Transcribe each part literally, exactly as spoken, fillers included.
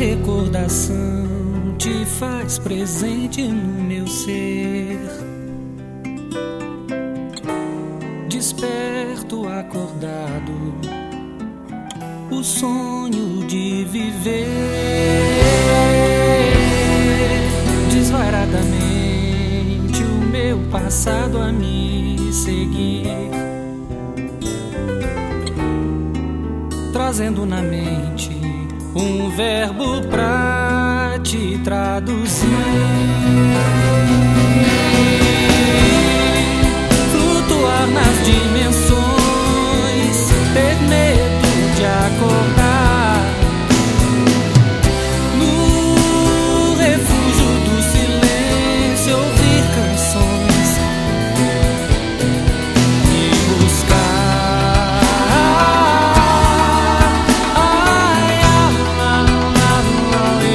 recordação te faz presente no meu ser. Desperto acordado, o sonho de viver desvairadamente, o meu passado a me seguir, trazendo na mente um verbo pra te traduzir. Flutuar nas dimensões, ter medo de acordar no refúgio do silêncio, ouvir canções e buscar. Ai, ai, ai, ai,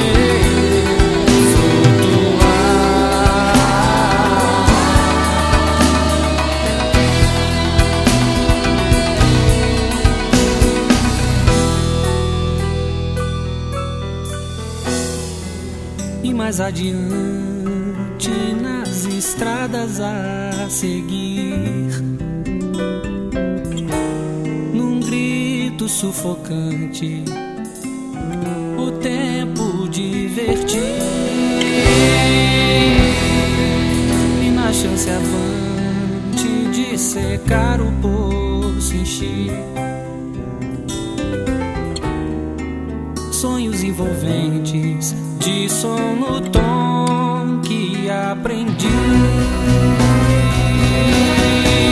e mais adiante nas estradas a seguir, num grito sufocante, o tempo divertir, e na chance avante de secar o poço encher. Sonhos envolventes de som no tom que aprendi.